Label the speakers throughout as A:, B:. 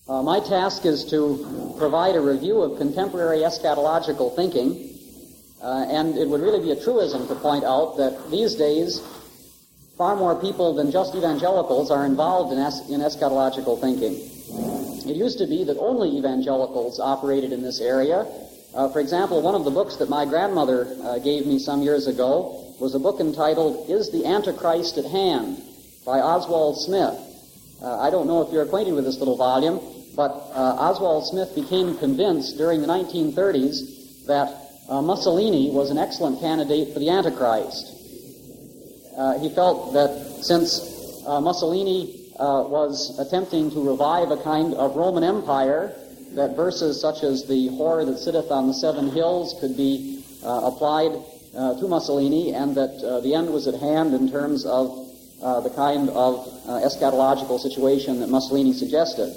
A: My task is to provide a review of contemporary eschatological thinking, and it would really be a truism to point out that these days far more people than just evangelicals are involved in eschatological thinking. It used to be that only evangelicals operated in this area. For example, one of the books that my grandmother gave me some years ago was a book entitled Is the Antichrist at Hand? By Oswald Smith. I don't know if you're acquainted with this little volume, but Oswald Smith became convinced during the 1930s that Mussolini was an excellent candidate for the Antichrist. He felt that since Mussolini was attempting to revive a kind of Roman Empire, that verses such as the whore that sitteth on the 7 hills could be applied to Mussolini, and that the end was at hand in terms of the kind of eschatological situation that Mussolini suggested.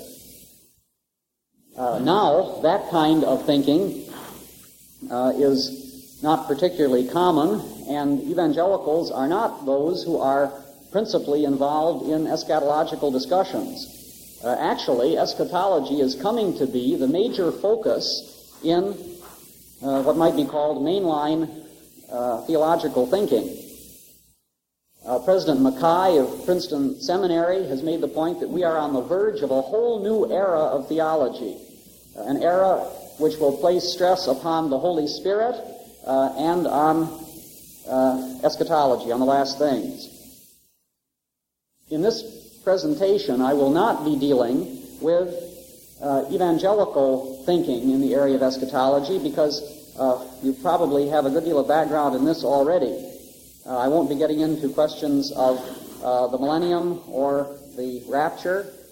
A: Now, that kind of thinking is not particularly common, and evangelicals are not those who are principally involved in eschatological discussions. Actually, eschatology is coming to be the major focus in what might be called mainline theological thinking. President Mackay of Princeton Seminary has made the point that we are on the verge of a whole new era of theology, an era which will place stress upon the Holy Spirit and on eschatology, on the last things. In this presentation, I will not be dealing with evangelical thinking in the area of eschatology because you probably have a good deal of background in this already. I won't be getting into questions of the millennium or the rapture.